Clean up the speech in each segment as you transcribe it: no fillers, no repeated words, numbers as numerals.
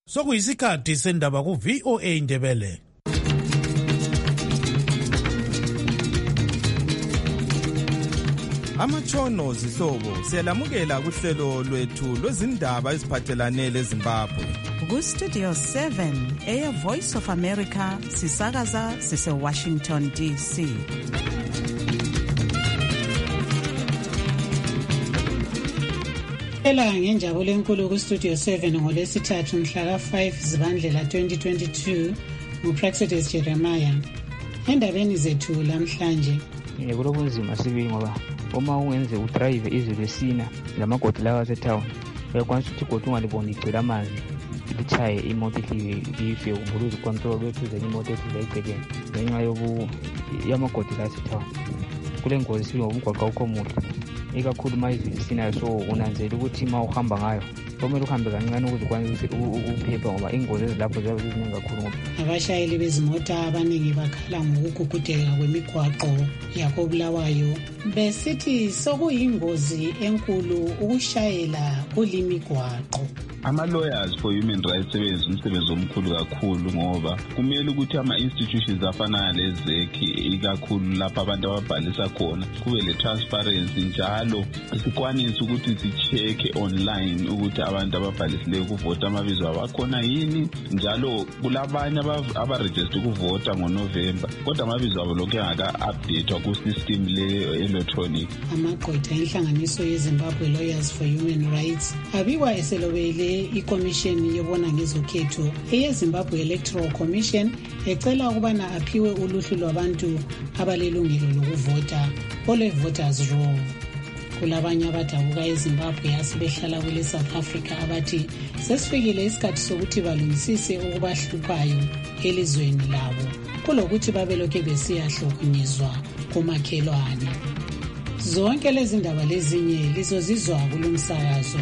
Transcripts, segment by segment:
Sokuyisikhathi sendaba ku VOA Indebele. Amatshono zihlobo siyalamukela kuhlelo lwethu lwezindaba eziphathelane leZimbabwe. Ku Studio 7 Air Voice of America sisakaza sise Washington DC. Ela ngenjabulo enkulu ku Studio 7 ngolesithathu mhla ka5 Zibandlela 2022 nguPraxedes Jeremiah. Endabeni zethu lamhlanje kulobunzima sibili ngoba uma ungenze udrive izwe lesina lamagodi lawa asetown uyakwanisa ukuthi igodi ungaliboni igcwele amanzi lichaye imoto ife umbuluzi control wethu zenye imoto ethu egcekeni ngenxa yamagodi lawa asetown. Kule ngozi sibili ngoba umgwaqo awukho muhle ikakhulu uma izwe lesina so unanzela ukuthi uma uhamba ngayo kumele uhambe kancane ukuze ukwanise ukuphepha ngoba ingozi ezilapho ziyabe ziziningi kakhulu. Abashayeli bezimota abaningi bakhala ngokugugudeka kwemigwaqo yakoBulawayo besithi sokuyingozi enkulu ukushayela kulimigwaqo. Ama-lawyers for human rights sebenza umsebenzi omkhulu kakhulu ngoba kumele ukuthi ama-institutions afana lezekhi ikakhulu lapho abantu ababhalisa khona kube le-transparency njalo sikwanise ukuthi si-check online ukuthi abantu ababhalisileyo ukuvota amabizo abo akhona yini, njalo kulabanye abaregister ukuvota ngoNovember kodwa amabizo abo lokhu engaka-updatewa ku-system le-electronic. Amagqwetha enhlanganiso yeZimbabwe Lawyers for Human Rights abikwa eselobele ikomisheni yobona ngezokhetho eyeZimbabwe Electoral Commission ecela ukubana aphiwe uluhlu lwabantu abalelungelo lokuvota ole-voters roll. Kulabanye abadabuka eZimbabwe asibehlala kule South Africa abathi sesifikile isikhathi sokuthi balungisise okubahluphayo elizweni labo kulokuthi babelokhe besiyahlukunyezwa kumakhelwane. Zonke lezi ndaba lezinye lizozizwa kulomsakazo.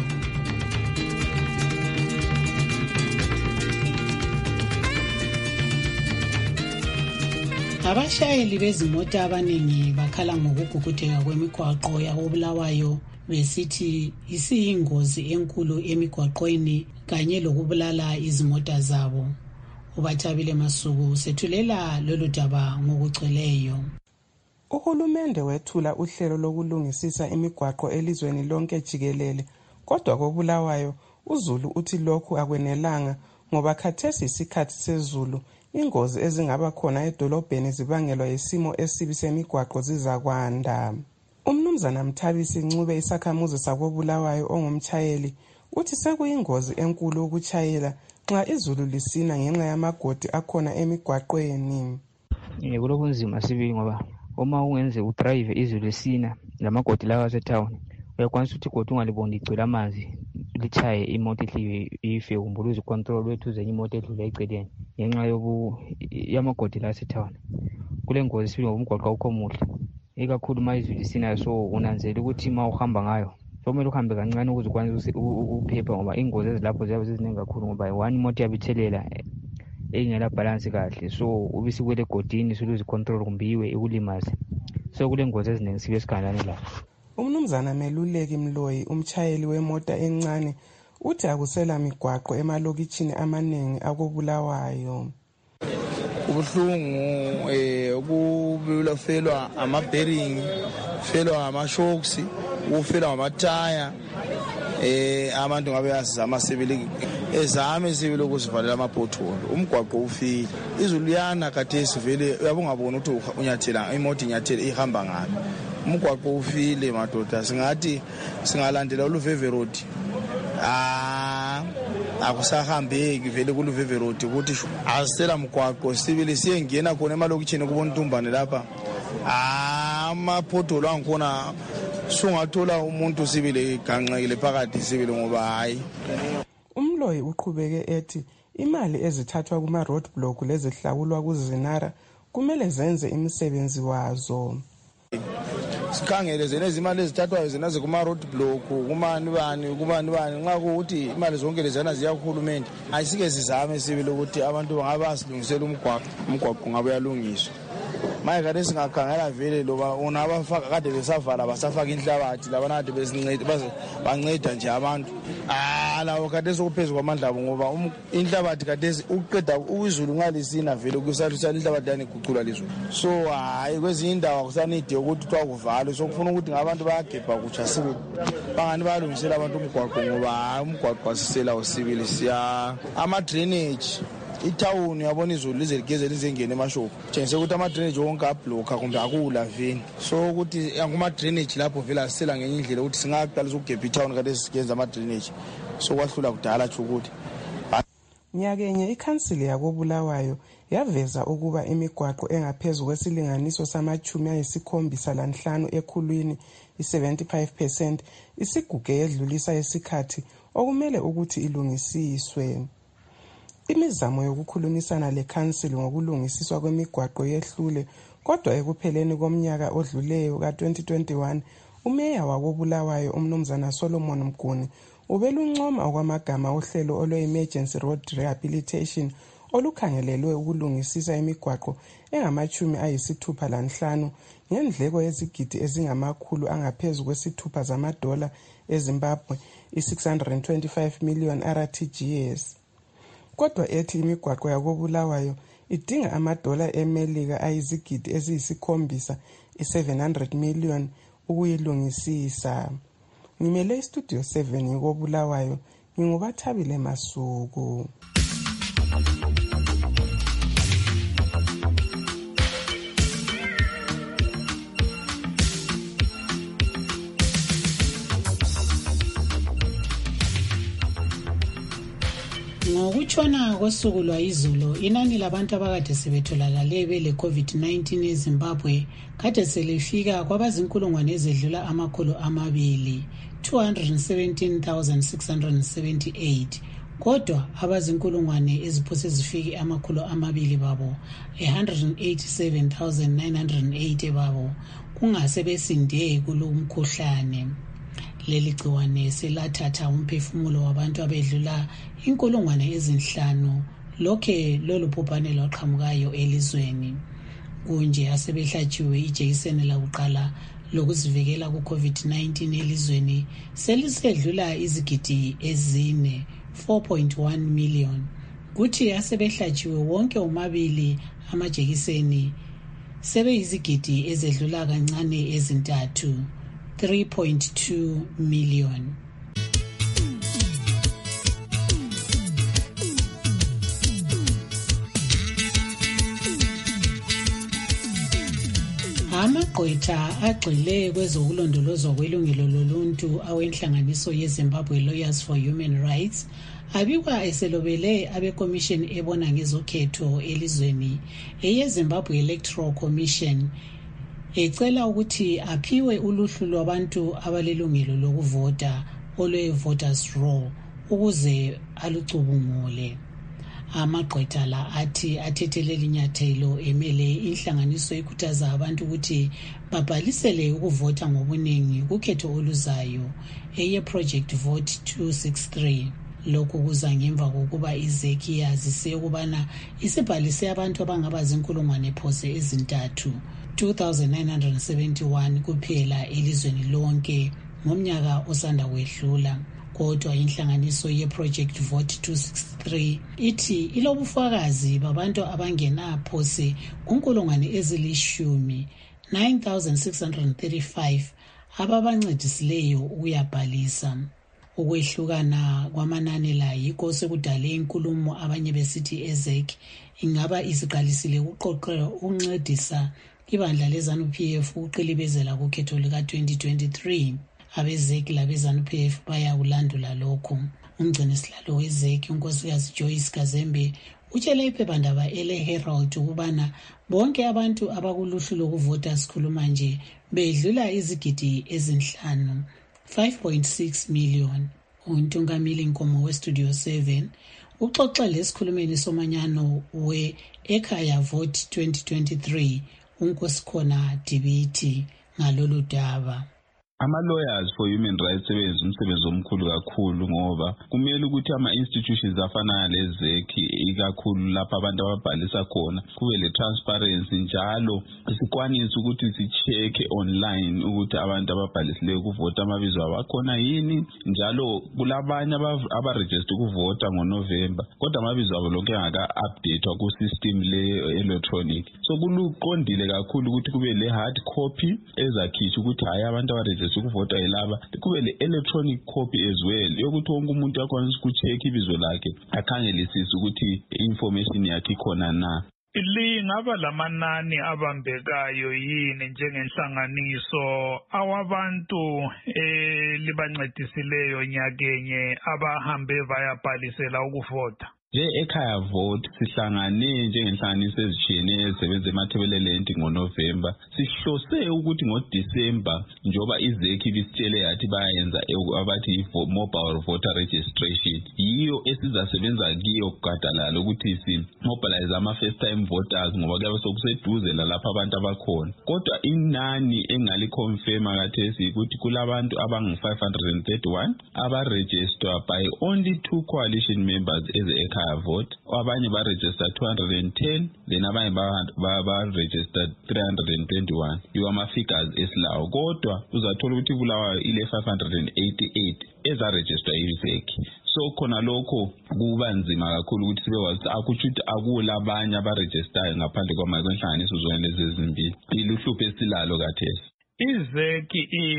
Abashayeli bezimota abaningi bakhala ngokugugudeka kwemigwaqo yakoBulawayo besithi isiyingozi enkulu emigwaqweni kanye lokubulala izimota zabo. UBathabile Masuku sethulela lolu daba ngokugcweleyo. Uhulumende wethula uhlelo lokulungisisa imigwaqo elizweni lonke jikelele, kodwa koBulawayo uZulu uthi lokhu akwenelanga ngoba khathesi isikhathi sezulu ingozi ezingaba khona edolobheni zibangelwa yisimo esibi semigwaqo zizakwanda. Umnumzana Mthabisi Ncube isakhamuzi sakoBulawayo ongumtshayeli uthi sekuyingozi enkulu ukuchayela nxa izulu lisina ngenxa yamagodi akhona emigwaqweni. Kulobunzima sibili ngoba uma ungenze udrive izwe lesina lamagodi lawa asetown uyakwanisa ukuthi igodi ungaliboni igcwele amanzi lichaye imoto ife umbuluzi control wethu zenye imoto edlula egcekeni ngenxa yamagodi lawa asetown. Kule ngozi sibili ngoba umgwaqo awukho muhle ikakhulu uma izwe lisina so unanzela ukuthi uma uhamba ngayo kumele uhambe kancane ukuze ukwanise ukuphepha ngoba ingozi ezilapho ziyabe ziziningi kakhulu ngoba one imoto yabithelela engela balance kahle so ubisikwele egodini suluzi control kumbe iwe ikulimaze so kule ngozi eziningi sibe siganane lapho. Umnumzana Meluleki Mloyi umtshayeli wemota encane uthi akusela migwaqo emalokitshini amaningi akoBulawayo. Ubuhlungu ukubulafelwa ama-bearing, felwa ama-shocks, ukufelwa amataya. Abantu ngabe yazama sibili ezame sibili ukusivalela ama-pothole. Umgwaqo ufile izulu yana khathesi vele uyabungabona ukuthi unyathela imoto inyathela ihamba ngapi. Umgwaqo ufile madoda singathi singalandela uLuveve Road akusahambeki vele kuLuveve Road ukuthi asela mgwaqo sibili siyengena khona emalokitshini kubona Ntumbane lapha amaphotholo angikhona sungathola umuntu sibili ganxekile phakathi sibili ngoba hayi. Umloyi uqhubeke ethi imali ezithathwa kuma road block lezihlawulwa kuzinara kumele zenze imisebenzi wazo. Sikhangele zena izimali ezithathwayo zenaze kuma road block kumani bani nxa ukuthi imali zonke lezana ziya kuhulumende ayisike sizame sibili ukuthi abantu bangabe basilungisela umgwaqo ngabe yalungiswa maye kade singakhangela vele loba ona abafaka kade besavala basafaka inhlabathi labana kade banceda nje abantu lawo kade sokuphezulu kwamandla abo ngoba inhlabathi kade uqeda izulu ngalisina vele kusathusa inhlabathi yani gucula lizulu so hayi kwezinye indawo akusanide ukuthi kuthiwa kuvalwe sokufuna ukuthi ngabantu bayagebha kutsha sibili bangani bayalungisela abantu umgwaqo ngoba umgwaqo asisela usibili siya ama-drainage itawuni yabona izulu lize ligeze lizengene emashophu tshengise ukuthi ama-drainage wonke ablokha kumbe akula veni so ukuthi anguma-drainage lapho vele asisela ngenye indlela ukuthi singaqalisa ukugebha itawuni kade sigenza ama-drainage so kwahlula kudala tsho ukuthi nyakenye ikhansili yakobulawayo yaveza ukuba imigwaqo engaphezu kwesilinganiso sama-75 ekhulwini i-75% isiguge yedlulisa isikhathi okumele ukuthi ilungisiswe. Imizamo yokukhulumisana lekhansili ngokulungisiswa kwemigwaqo yehlule kodwa ekupheleni komnyaka odluleyo ka-2021 umeya wakobulawayo umnumzana Solomon Mguni ubeluncoma okwamagama ohlelo olwe-Emergency Road Rehabilitation olukhangelelwe ukulungisisa imigwaqo engama-65 ngendleko yezigidi ezingamakhulu angaphezu kwesithupha zamadola eZimbabwe i-625 million RTGS. Kodwa ethi imigwaqo yakobulawayo idinga amadola eMelika ayizigidi eziyisi7 i-700 million ukuyilungisisa. Ngimele istudio 7 yokobulawayo ngingubathabile Masuku. Ngokutshona kosuku lwayizolo inani labantu abakade sebetholakale bele COVID-19 eZimbabwe kade selifika kwabazinkulungwane ezedlula 217,678 kodwa abazinkulungwane eziphose zifike 200 babo 187,908 babo kungase besinde kulo mkhuhlane. Leli gciwane selathatha umphefumulo wabantu abedlula 5,000 lokhe lolu bhubhane lwaqhamukayo elizweni. Kunje asebehlatshiwe ijekiseni lakuqala lokuzivikela ku-COVID-19 elizweni selisedlula izigidi ezine 4.1 million. Kuthi asebehlatshiwe wonke omabili amajekiseni sebeyizigidi ezedlula kancane ezintathu 3.2 million. Amagqwetha agxile kwezokulondolozwa kwelungelo loluntu awenhlanganiso yeZimbabwe Lawyers for Human Rights abikwa eselobele abekomishini ebona ngezokhetho elizweni eyeZimbabwe Electoral Commission ecela ukuthi aphiwe uluhlu lwabantu abalelungelo lokuvota olwe-voters roll ukuze alucubungule. Amagqwetha la athi athetheleli nyathelo emele inhlanganiso ikhuthaza abantu ukuthi babhalisele ukuvota ngobuningi kukhetho oluzayo eye-Project Vote 263. Lokhu kuza ngemva kokuba izeki yazise ukubana isibhalise abantu abangaba zinkulungwane phose ezintathu 2,971 kuphela elizweni lonke ngomnyaka osanda kwedlula. Kodwa inhlanganiso ye-Project Vote 263 ithi ilobufakazi babantu abangena phose kunkulungwane ezili10 9,635 ababancedisileyo ukuyabhalisa. Ukwehlukana kwamanani la yikho sekudale inkulumo abanye besithi ezek ingaba isiqalisile ukuqoqela ukuncedisa ibandla leZANU-PF uqilibezela kukhetho lika-2023. Abezeki labeZANU-PF bayakulandula lokhu. Umgcinisihlalo wezeki unkosikazi Joyce Kazembe utshele iphephandaba ele-Herald ukubana bonke abantu abakuluhlu lokuvota sikhuluma nje bedlula izigidi ezinhlanu 5.6 million. Untungamili Nkomo weStudio 7 uxoxa lesikhulumeni somanyano we-Ekhaya Vote 2023 unkosikhona Dibiti ngalolu daba. Ama-lawyers for human rights sebenza umsebenzi omkhulu kakhulu ngoba kumele ukuthi ama-institutions afana lezeki ikakhulu lapha abantu ababhalisa khona kube le-transparency njalo sikwanise ukuthi si-check online ukuthi abantu ababhalisileyo ukuvota amabizo abo akhona yini njalo kulabanye abaregister ukuvota ngoNovember kodwa amabizo abo lonke engaka-updatewa ku-system le-electronic so kuluqondile kakhulu ukuthi kube le-hard copy ezakhishwa ukuthi hayi abantu abaregister ukuvota yilaba kube le-electronic copy as well yokuthi wonke umuntu akwanisa ukucheck ibizo lakhe akhangelisise ukuthi information yakhe ikhona na. Lingaba lamanani abambekayo yini njengenhlanganiso awabantu libancedisileyo nyakenye abahambe bayabhalisela ukuvota? Ekhaya vote sihlangane njengenhlanganiso ezitshiyeneyo ezisebenza eMathebeleland ngoNovember sihlose ukuthi ngoDisember njoba izeki bisitshele yathi bayenza abathi mobile voter registration yiyo esizasebenza kiyo kugadalala ukuthi mobilize ama first time voters ngoba kuyabe sokuseduze lapha abantu abakhona kodwa inani engaliconfirma kathesi ukuthi kulabantu abangu531 abaregister by only 2 coalition members ekhaya vote abanye ba register 210 then abanye ba register 321 yiwa ama figures esilawo kodwa uzathola ukuthi kulawa ile 588 eza register izeki so khona lokho kuba nzima kakhulu ukuthi sibewazi akuchuthi akulabanye aba register ngaphandle kwamakwenhlanganiso zona lezi ezimbili iluhlupho esilalo kathesi. Izeki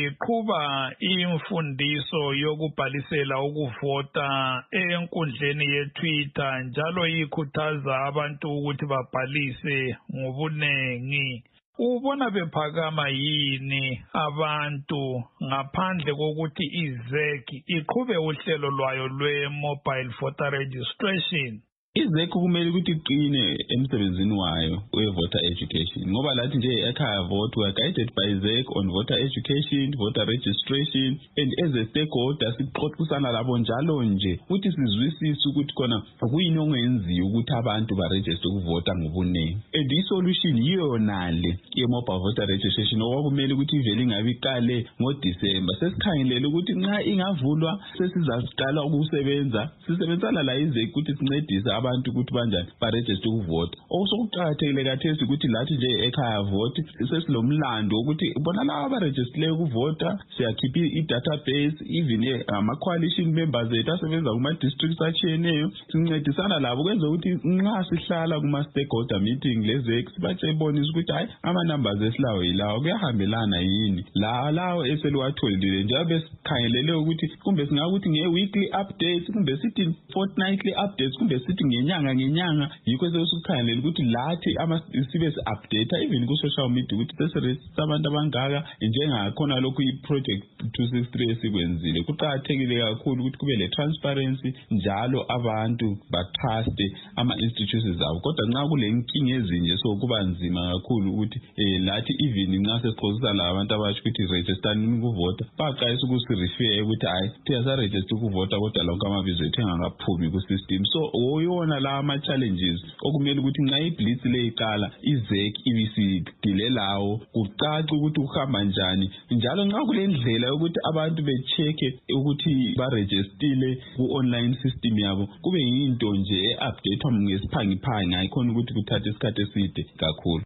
iqhuba imfundiso yokubhalisela ukuvota enkundleni yeTwitter njalo ikhuthaza abantu ukuthi babhalise ngobunengi. Ubona bephakama yini abantu ngaphandle kokuthi izeki iqhube uhlelo lwayo lwe-mobile voter registration? Izeki kumele ukuthi iqine emsebenzini wayo we-voter education ngoba lathi nje ekhaya vote we are guided by ZEC on voter education, voter registration and as a stakeholder sixoxisana labo njalo nje ukuthi sizwisise ukuthi khona kuyini ongenziwa ukuthi abantu baregister ukuvota ngobunengi and i-solution yiyo nale ye-mobile voter registration okwakumele ukuthi ivele ingabi iqale ngoDisember sesikhangelele ukuthi nxa ingavulwa sesizaqala ukusebenza sisebenzana la izeki ukuthi sincedise abantu ukuthi banjani baregister ukuvota osokuqhakathekile kathesi ukuthi lathi nje ekhaya vote sesilomlando ukuthi bona laba abaregister ukuvota siyakhipha i-database even ama-coalition members ethu asebenza kuma-districts atshiyeneyo sincedisana labo kwenza ukuthi nxa sihlala kuma-stakeholder meeting lezeki sibatshebonisa ukuthi hayi ama-numbers esilawo yilawo kuyahambelana yini lawo eseliwatholile njalo besikhangelele ukuthi kumbe singakuthi nge-weekly updates kumbe sithi fortnightly updates kumbe sithi ngenyanga yikho sesikhangelela ukuthi lathi sibe si-update even ku-social media ukuthi sesiregister abantu abangaka njengakhona lokhu i-project 263 esikwenzile kuqakathekile kakhulu ukuthi kube le-transparency njalo abantu batruste ama-institutions abo kodwa nxa kule nkinga ezinje so kuba nzima kakhulu ukuthi lathi even nxa sesixoxisa la abantu abasho ukuthi registerani ukuvota baqalisa ukusirefer ukuthi hayi siyasaregister ukuvota kodwa lonke amabizo ethu engakaphumi ku-system so oyona la ama-challenges okumele ukuthi nxa iblitz le iqala izeki ibisidilelawo kucace ukuthi uhamba njani njalo nxa kule ndlela yokuthi abantu be-check-e ukuthi barejistile ku-online system yabo kube yinto nje e-updatewa ngesiphangiphangi ayikhona ukuthi kuthathe isikhathi eside kakhulu.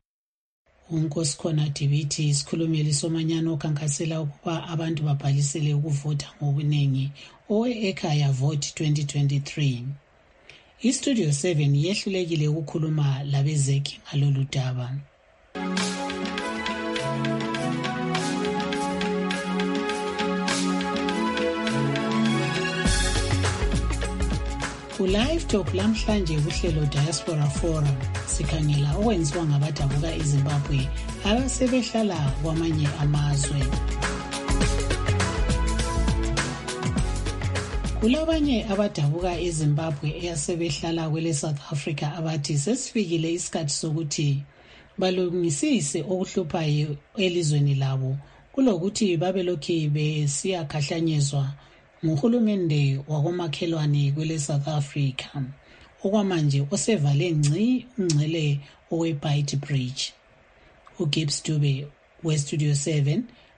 uNkosikhona Dibithi isikhulumeli somanyano okhankasela ukuba abantu babhalisele ukuvota ngobunengi owe-ekhaya vote 2023. iStudio 7 yehlulekile ukukhuluma labezeki ngalolu daba. Ku-Live Talk lamhlanje kuhlelo Diaspora Forum sikhangela okwenziwa ngabadabuka eZimbabwe abasebehlala kwamanye amazwe. Kulabanye abadabuka eZimbabwe eyasebehlala kwele South Africa abathi sesifikile isikhathi sokuthi balungisise okuhluphayo elizweni labo kulokuthi babelokhu besiyakhahlanyezwa nguhulumende wakomakhelwane kwele South Africa okwamanje osevale ngci ungcele owe-Beit Bridge. uGibbs Dube we-Studio 7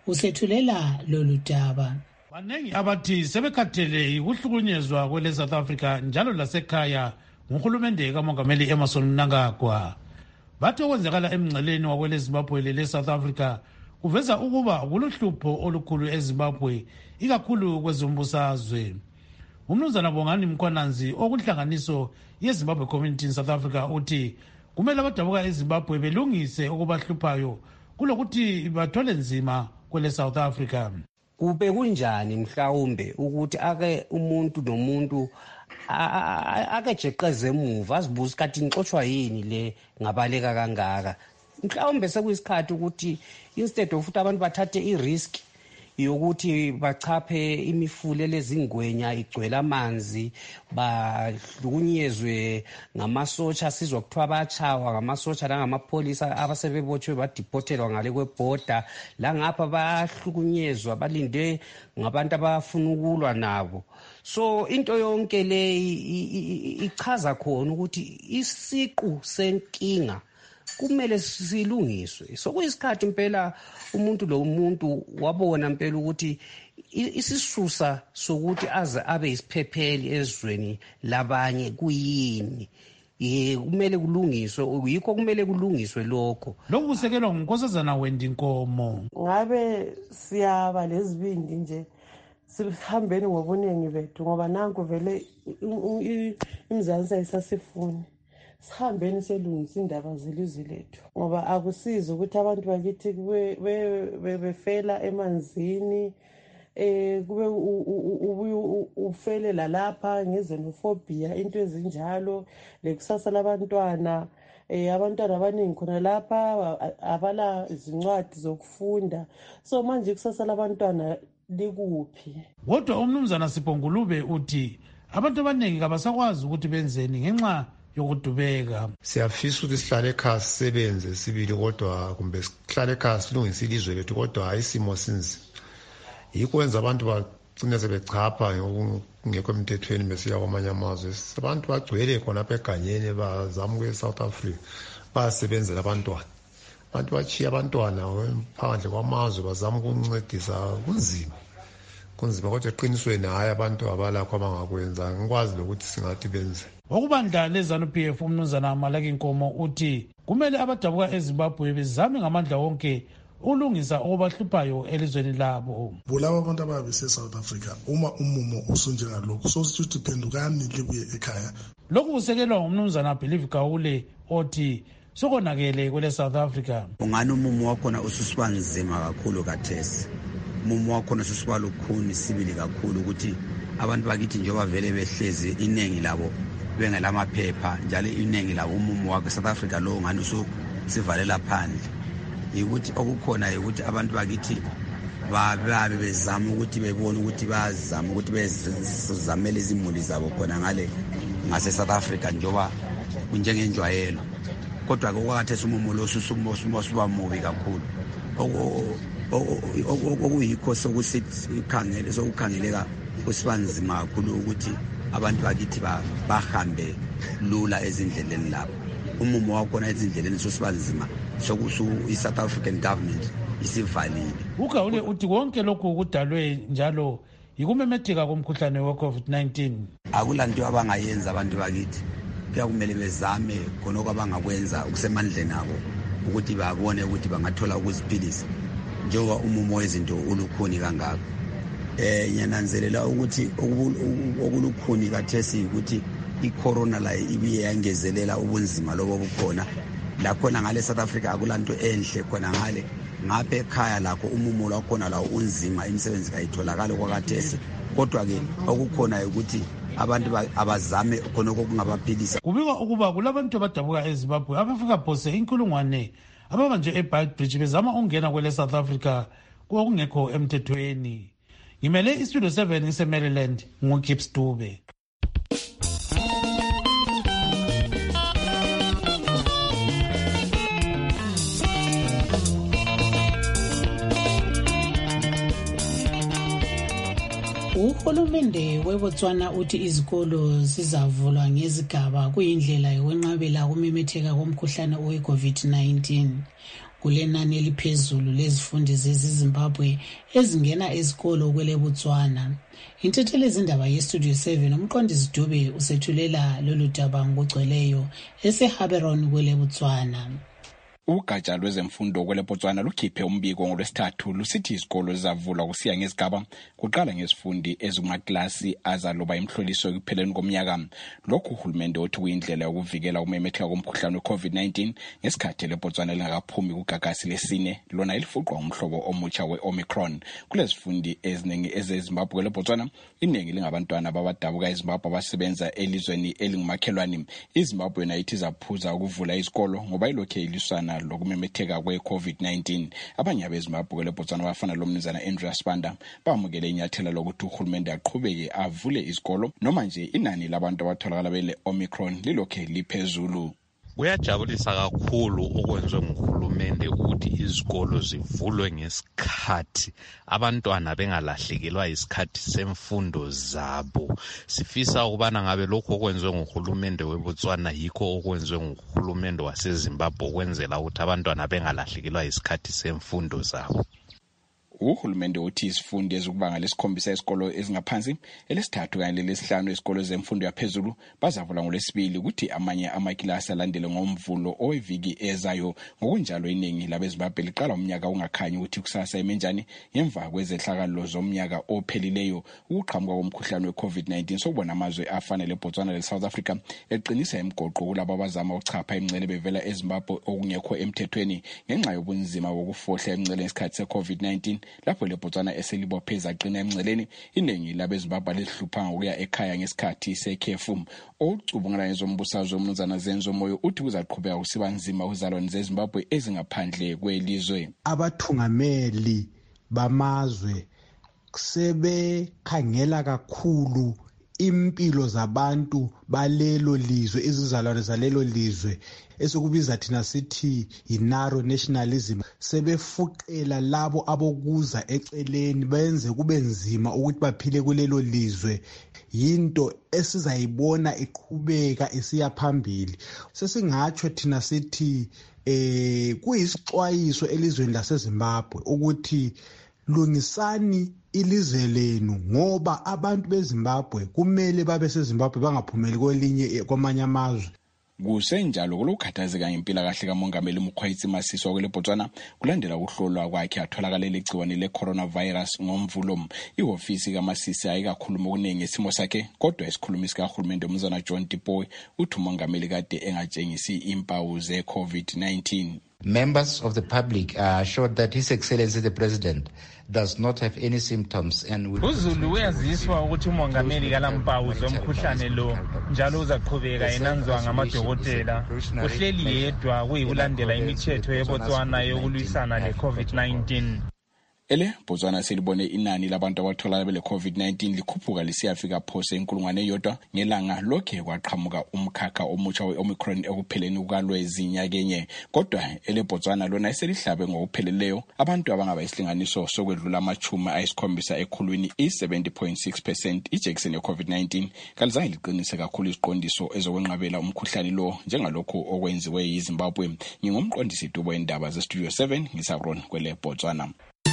usethulela lolu daba. Baningi abathi sebekhathele ukuhlukunyezwa kwele South Africa njalo lasekhaya nguhulumende kaMongameli Emmerson Mnangagwa. Bathi okwenzakala emngceleni wakwele Zimbabwe lele South Africa kuveza ukuba kuluhlupho olukhulu eZimbabwe ikakhulu kwezombusazwe. Umnumzana Bongani Mkhwananzi okunhlanganiso yeZimbabwe Community in South Africa uthi kumele abadabuka eZimbabwe belungise okubahluphayo kulokuthi bathole nzima kwele South Africa. Kube kunjani mhlawumbe ukuthi ake umuntu nomuntu akejeqeze emuva azibuza ukuthi ngixoshwa yini le ngabaleka kangaka. Mhlawumbe sekuyisikhathi ukuthi instead of ukuthi abantu bathathe i-risk yokuthi bachaphe imifule lezingwenya igcwele amanzi bahlukunyezwe ngamasotsha sizwa kuthiwa bayachawa ngamasotsha nangamapolisa abasebebotshwe badipothelwa ngale kwebhoda la ngapha bahlukunyezwa balinde ngabantu abafuna ukulwa nabo. So into yonke le ichaza khona ukuthi isiqu senkinga kumele silungiswe. So kuyisikhathi impela umuntu lo muntu wabona impela ukuthi isisusa sokuthi aze abe isiphepheli ezweni labanye kuyini. Kumele kulungiswe, yikho kumele kulungiswe lokho. Lokhu kusekelwa nguNkosazana Wendi Nkomo. Ngabe siyaba lezibindi nje sihambeni ngobuningi bethu ngoba nanku vele imizansi ayisasifuni. Sihambeni selungisa indaba zelizwe lethu ngoba akusizi ukuthi abantu bakithi befela emanzini kube ufele lapha ngezenophobia into ezinjalo lekusasa labantwana abantwana abaningi khona lapha abala izincwadi zokufunda. So manje kusasa labantwana likuphi? Kodwa umnumzana Sipongulube uthi abantu abaningi kabasakwazi ukuthi benzeni ngenxa yokudubeka. Siyafisa ukuthi sihlale ekhaya sisebenze sibili kodwa kumbe sihlale ekhaya silungise ilizwe lethu kodwa isimo sinzima. Yikho kwenza abantu bagcine sebechapha ngekho emthethweni besiya kwamanye amazwe. Abantu bagcwele khona apha eganyeni bazama ukuya eSouth Africa basebenzela abantwana. Abantu bachiya abantwana phandle kwamazwe bazama ukuncedisa kunzima kodwa eqinisweni hayi abantu abalakho abangakwenza. Ngikwazi lokuthi singathi benze. Okubandla leZANU-PF umnumzana Malaki Nkomo uthi kumele abadabuka eZimbabwe bezame ngamandla wonke ulungisa okubahluphayo elizweni labo. Bulaba abantu ababe se-South Africa uma umumo usunjengalokho sosithi phendukani libuye ekhaya. Lokhu kusekelwa ngumnumzana Believe Gawule othi sokonakele kwele South Africa. Ungani umumo wakhona ususiba nzima kakhulu kathesi. Umumo wakhona ususiba lukhuni sibili kakhulu ukuthi abantu bakithi njengoba vele behlezi inengi labo bengelamaphepha njalo inengi labo umumo wakhe South Africa lo ngani ususivalela phandle. Yikuthi okukhona ukuthi abantu bakithi babe bezama ukuthi bebone ukuthi bazama ukuthi bezamele izimuli zabo khona ngale ngase South Africa njengoba kunjengenjwayelo. Kodwa kwakhathesi umumo lo usuba mubi kakhulu. Okuyikho sokukhangeleka kusibanzima kakhulu ukuthi abantu bakithi bahambe lula ezindleleni labo. Umumo wakhona ezindleleni sosibanzima sokusu iSouth African government isivalile. Ugawule uthi konke lokhu kudalwe njalo yikumemetheka komkhuhlane we-COVID-19. Akulanto abangayenza abantu bakithi. Kuyakumele bezame khonoko abangakwenza ukusemandleni abo ukuthi babone ukuthi bangathola ukuziphilisa njengoba umumo wezinto ulukhuni kangaka. Nyananzelela ukuthi okulukhuni kathesi ukuthi icorona la ibiye yangezelela ubunzima lobo bukhona lakhona ngale South Africa akulanto enhle khona ngale ngapha ekhaya lakho umumo lakhona la unzima imisebenzi kayitholakala kwakathesi kodwa ke okukhona ukuthi abantu abazame khona okungabaphilisa. Kubikwa ukuba kulabantu abadabuka eZimbabwe abafika phose inkulungwane ababanje eBeitbridge bezama ukungena kwele South Africa kokungekho emthethweni. Ngimele iStudio 7 ngise-Maryland nguGibbs Dube. Uhulumende weBotswana uthi izikolo zizavulwa ngezigaba kuyindlela yokwenqabela ukumemetheka komkhuhlane we-COVID-19. kulenani eliphezulu lezifundi zeZimbabwe ezingena ezikolo kwele Botswana. Inthethelo ezindaba yeStudio 7 umqondisi Dube usethulela lolu daba ngokugcweleyo eseHaberon kwele Botswana. Ugatsha lwezemfundo kwele Botswana lukhiphe umbiko ngolwesithathu lusithi izikolo zizavulwa kusiya ngezigaba kuqala ngezifundi ezingumaklasi azaloba imhloliso ekupheleni komnyaka. Lokhu uhulumende othi kuyindlela yokuvikela ukumemetheka komkhuhlane we-COVID-19 ngesikhathi leBotswana lingakaphumi kugagasi lesine lona elifuqwa umhlobo omutsha we-Omicron. Kulezifundi eziningi ezeZimbabwe kwele Botswana iningi lingabantwana abadabuka eZimbabwe abasebenza elizweni elingumakhelwane. iZimbabwe nayithi zaphuza ukuvula izikolo ngoba ilokhe ilisana lokumemetheka kwe-COVID-19. Abanye abeZimbabwe kwele Botswana bafana lomnumzana Andrew Spanda bamukele inyathela lokuthi uhulumende aqhubeke avule izikolo noma nje inani labantu abatholakala bele Omicron lilokhe liphezulu. Kuyajabulisa kakhulu okwenziwe nguhulumende ukuthi izikolo zivulwe ngesikhathi abantwana bengalahlekelwa isikhathi semfundo zabo. Sifisa ukubana ngabe lokho okwenziwe nguhulumende weBotswana yikho okwenziwe nguhulumende waseZimbabwe ukwenzela ukuthi abantwana bengalahlekelwa isikhathi semfundo zabo. Uhulumende uthi izifundi ezikubanga lesikhombisa esikolo ezingaphansi elesithathu kanye lelesihlanu esikolo zemfundo yaphezulu bazavula ngolesibili ukuthi amanye amakilasi alandele ngomvulo oweviki ezayo. Ngokunjalo iningi labeZimbabwe liqala umnyaka ungakhanyi ukuthi kusasa emenjani ngemva kwezehlakalo zomnyaka ophelileyo. Ukuqhamuka komkhuhlane we-COVID-19 sokubona amazwe afana leBotswana leSouth Africa eqinisa imigoqo kulabo abazama ukuchapha imingcele bevela eZimbabwe okungekho emthethweni ngenxa yobunzima bokufohla imingcele ngesikhathi se-COVID-19. Lapho leBotswana eselibopheza aqina emngceleni iningi labeZimbabwe lihluphanga ukuya ekhaya ngesikhathi sekhefu. Ocubungana nezombusazwe umnumzana Zenzo Moyo uthi kuzaqhubeka kusiba nzima uzalwane zeZimbabwe ezingaphandle kwelizwe. Abathungameli bamazwe sebekhangela kakhulu impilo zabantu balelo lizwe, izizalwane zalelo lizwe esikubiza thina sithi yi-narrow nationalism. Sebefuqela labo abokuza eceleni benze kube nzima ukuthi baphile kulelo lizwe. Yinto esizayibona iqhubeka isiya phambili. Sesingatsho thina sithi kuyisixwayiso elizweni laseZimbabwe ukuthi lungisani ilizwe lenu ngoba abantu beZimbabwe kumele babe seZimbabwe bangaphumeli kwamanye amazwe. Kusenjalo kulokhathazeka ngempilakahle kaMongameli Mokgweetsi Masisi kwele Botswana kulandela ukuhlolwa kwakhe atholakala legciwane le-coronavirus ngomvulo. Ihofisi kaMasisi ayikakhuluma okuningi ngesimo sakhe kodwa isikhulumisi kahulumende umnumzana John Tipoy uthi umongameli kade engatshengisi impawu ze-COVID-19. Members of the public are assured that His Excellency the President does not have any symptoms and uZulu uyaziswa ukuthi umongameli kalampawu zomkhuhlane lo njalo uzaqhubeka enanzwa ngamadokotela. Uhleli yedwa kuyikulandela imithetho yeBotswana yokulwisana le-COVID-19. Botswana selibone inani labantu abatholakala bele COVID-19 likhuphuka lisiyafika phose inkulungwane eyodwa ngelanga lokhe kwaqhamuka umkhakha omutsha we-Omicron ekupheleni kukaLwezi nyakenye. Kodwa Botswana lona eselihlabe ngokupheleleyo abantu abangaba isilinganiso sokwedlula amachumi ayisikhombisa ekhulwini i-70.6% ijekiseni ye-COVID-19 kalizange liqinise kakhulu iziqondiso ezokwenqabela umkhuhlane lo njengalokhu okwenziwe yiZimbabwe. Ngingumqondisi Dubo wendaba zeStudio 7 ngisabron kwele Botswana.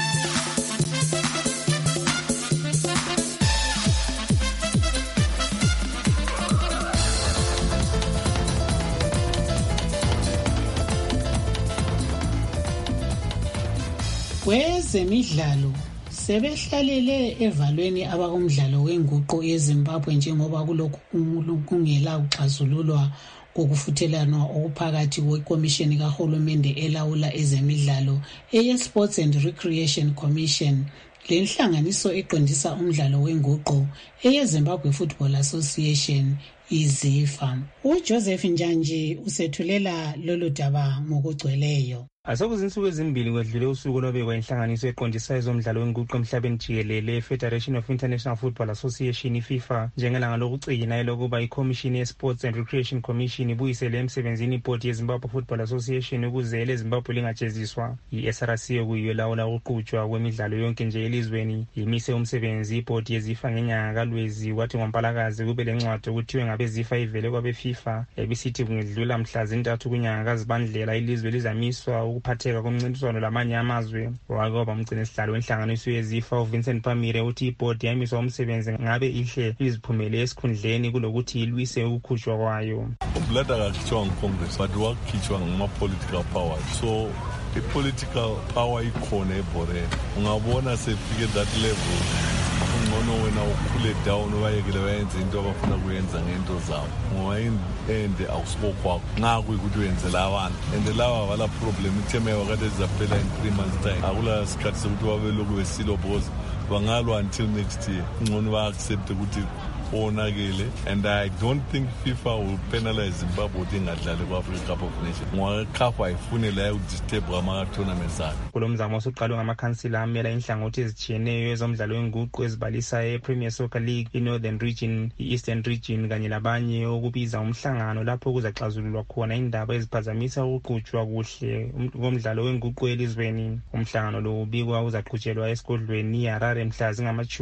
Kwezemidlalo sebehlalele evalweni abakumdlalo wenguqu yeZimbabwe njengoba kulokhu kungela uxazululwa kokufuthelana okuphakathi kwekomishini kahulumende elawula ezemidlalo eye-Sports and Recreation Commission lenhlanganiso eqondisa umdlalo wenguqu eye-Zimbabwe Football Association iZIFA. uJoseph Njanji usethulela lolu daba ngokugcweleyo. Asekuzinsuku ezimbili kwedlule usuku lobekwa inhlanganiso eqondisa ezomdlalo wenguqu emhlabeni jikelele Federation of International Football Association iFIFA njengelanga lokucina elokuba iCommission ye-Sports and Recreation Commission ibuyisele emsebenzini ibhodi yeZimbabwe Football Association ukuze leZimbabwe lingajeziswa. I-SRC okuyiyo lawula ukuqhutshwa kwemidlalo yonke nje elizweni imise umsebenzi ibhodi yeZIFA ngenyanga kaLwezi kwathi ngoMpalakazi kube lencwadi okuthiwe abezifa ivele kwabe-FIFA yabisithi kungedlula mhla zintathu kunyanga kaZibandlela ilizwe lizamiswa ukuphatheka komncintiswano lamanye amazwe. Wake waba umgcinisihlalo wenhlanganiso yezifa uVincent Pamire uthi ibhodi yamiswa umsebenzi ngabe ihle iziphumele esikhundleni kulokuthi ilwise ukukhutshwa kwayo. Umblada akakhitshwa ngu-Congress but wakhitshwa ngama-political power, so i-political power ikhona ebhoreni. Ungabona sefike that level ungcono wena ukhule down ubayekele bayenze into abafuna kuyenza ngento zabo ngoba ende awusibokwakho nxa kuyikuthi wenzela abantu and lawa abala problem itheme wakade zizaphela in 3 months time akula sikhathi sokuthi babelokhu besilobhoza bangalwa until next year ungcono ba-accept ukuthi onakele, and I don't think FIFA will penalize Zimbabwe ingadlali ku-Africa Cup of Nations ngoba CAF ayifunela ukudisturb ama-tournaments akhe. Kulo mzamo osuqalwe ngamakhansila amela inhlangothi ezitshiyeneyo ezomdlalo wenguqu ezibalisa e-Premier Soccer League, i-Northern Region, i-Eastern Region kanye labanye okubiza umhlangano lapho kuzaxazululwa khona indaba eziphazamisa ukuqhutshwa kuhle komdlalo wenguqu elizweni. Umhlangano lo ubikwa uzaqhutshelwa esigodlweni iHarare mhla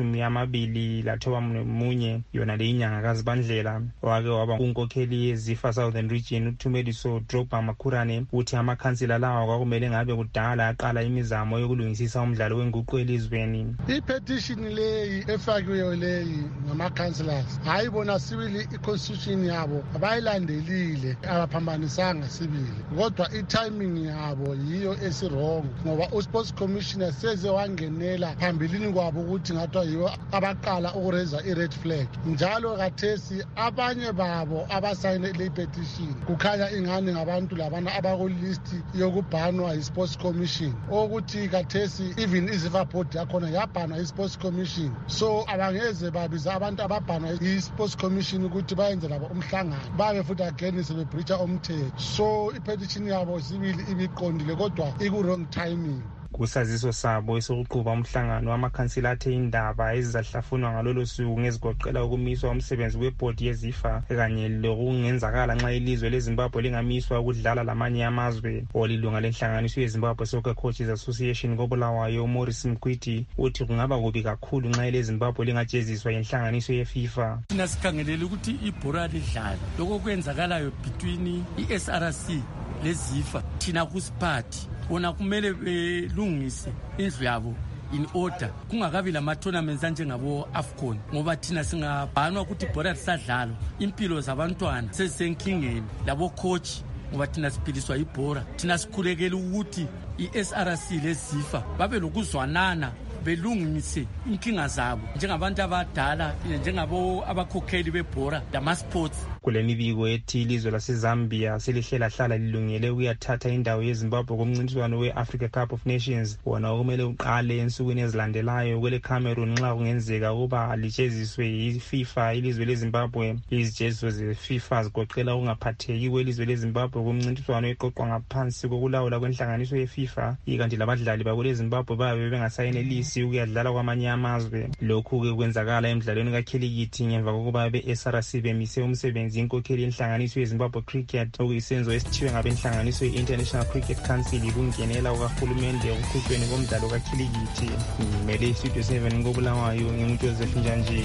zingama-21 yona le inyanga kaZibandlela. Wake waba unkokheli yezifa Southern Region uThumeliso Drogba Makhurane uthi amakhansila lawa kwakumele ngabe kudala aqala imizamo yokulungisisa umdlalo wenguqu elizweni. I-petition leyi efakiweyo leyi ngama-councillors hayi bona sibili i-constitution yabo abayilandelile, abaphambanisanga sibili, kodwa i-timing yabo yiyo esirong ngoba u-sports commissioner seze wangenela phambilini kwabo ukuthi ngathiwa yiwo abaqala ukureza i-red flag. Njalo kathesi abanye babo abasayine le petition kukhanya ingane ngabantu labana abakulist yokubhanwa yi-sports commission, ukuthi kathesi even izifa board yakhona yabhanwa yi-sports commission, so abangeze babiza abantu ababhanwa yi-sports commission ukuthi bayenze labo umhlangano babe futhi again sebebreacha umthetho. So i-petition yabo sibili ibiqondile kodwa iku-wrong timing. Kusaziso sabo esokuqhuba umhlangano wamakhansila athe indaba ezizahlafunwa ngalolo suku ngezigoqela ukumiswa umsebenzi webhodi yezifa kanye lokungenzakala nxa ilizwe leZimbabwe lingamiswa ukudlala lamanye amazwe. Olilunga lenhlanganiso yeZimbabwe Soccer Coaches Association koBulawayo Morris Mkwiti uthi kungaba kubi kakhulu nxa leZimbabwe lingajeziswa yenhlanganiso yeFIFA. Thina sikhangelele ukuthi ibhora lidlala lokho kwenzakalayo between iSRC lezifa, thina kusiphathi bona kumele belungise indlu yabo in order kungakabi lama-tournaments anjengabo AFCON ngoba thina singabhanwa ukuthi ibhora lisadlalwa impilo zabantwana sezisenkingeni labo coach ngoba thina siphiliswa ibhora. Thina sikhulekele ukuthi i-SRC lezifa babe lokuzwanana belungise inkinga zabo njengabantu abadala njengabo abakhokheli bebhora lama-sports. Kule mibiko ethi ilizwe laseZambia selihlela hlala lilungele ukuyathatha indawo yeZimbabwe kumncintiswano we-Africa Cup of Nations wona okumele uqale ensukwini ezilandelayo kwele Cameroon nxa kungenzeka ukuba lijeziswe yiFIFA ilizwe leZimbabwe. Izijeziso zeFIFA zigoqela ukungaphatheki kwelizwe leZimbabwe kumncintiswano eqoqwa ngaphansi kokulawula kwenhlanganiso yeFIFA, ikanti labadlali bakuleZimbabwe babe bengasayenelisi ukuyadlala kwamanye amazwe. Lokhu-ke kwenzakala emdlalweni kakhilikithi ngemva kokuba be-SRC bemise umsebenzi inkokheli yenhlanganiso yeZimbabwe Cricket okuyisenzo esithiwe ngabenhlanganiso ye-International Cricket Council kungenela ukahulumende ekuqhutshweni komdlalo kakhilikithi. Ngimele iStudio 7 koBulawayo nginguJoseph Njanji.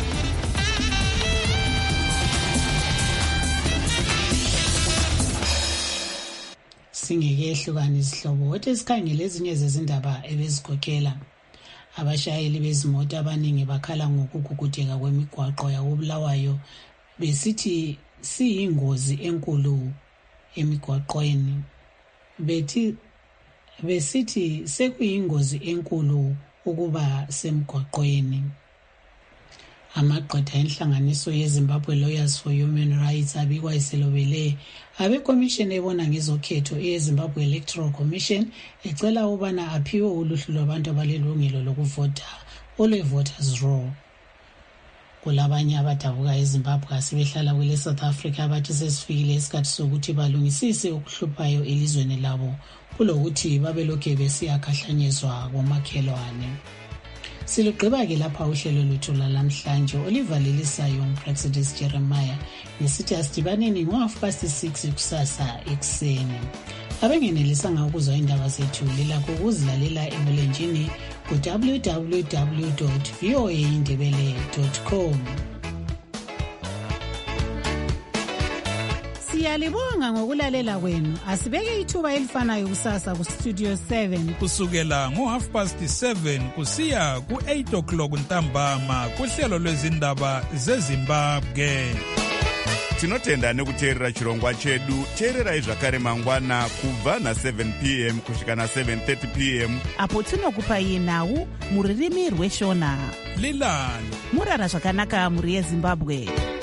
Singeke isihlobo othi sikhangele ezinye zezindaba ebezigokela. Abashayeli bezimoto abaningi bakhala ngokugugudeka kwemigwaqo yakoBulawayo besithi siyingozi enkulu emigwaqweni. Besithi sekuyingozi enkulu ukuba semgwaqweni. Amagqwetha enhlanganiso yeZimbabwe Lawyers for Human Rights abikwa iselobele abekomishini ebona ngezokhetho eyeZimbabwe Electoral Commission ecela ubana aphiwe uluhlu lwabantu abalelungelo lokuvota olwe-voters roll. Kulabanye abadabuka eZimbabwe asebehlala kwele South Africa abathi sesifikile isikhathi sokuthi balungisise okuhluphayo elizweni labo kulokuthi babelokhe besiyakhahlanyezwa komakhelwane. Silugqiba-ke lapha uhlelo lwethu lalamhlanje olivalelisayo uMpraxedis Jeremiah ngesithi asidibaneni ngo-6:30 kusasa ekuseni. Abengenelisanga ukuzwa indaba zethu lilakho ukuzilalela ebulenjini ku-www.voaindebele.com. Siyalibonga ngokulalela kwenu. Asibeke ithuba elifanayo kusasa kuStudio 7 kusukela ngo7:30 kusiya ku8:00 ntambama kuhlelo lwezindaba zeZimbabwe. Tinotenda nekuteerera chirongwa chedu. Teererai zvakare mangwana kubva na7 p.m. kusvika na7:30 p.m. apo tinokupai nhau muririmi rweshona. Lilani murara zvakanaka muri yeZimbabwe.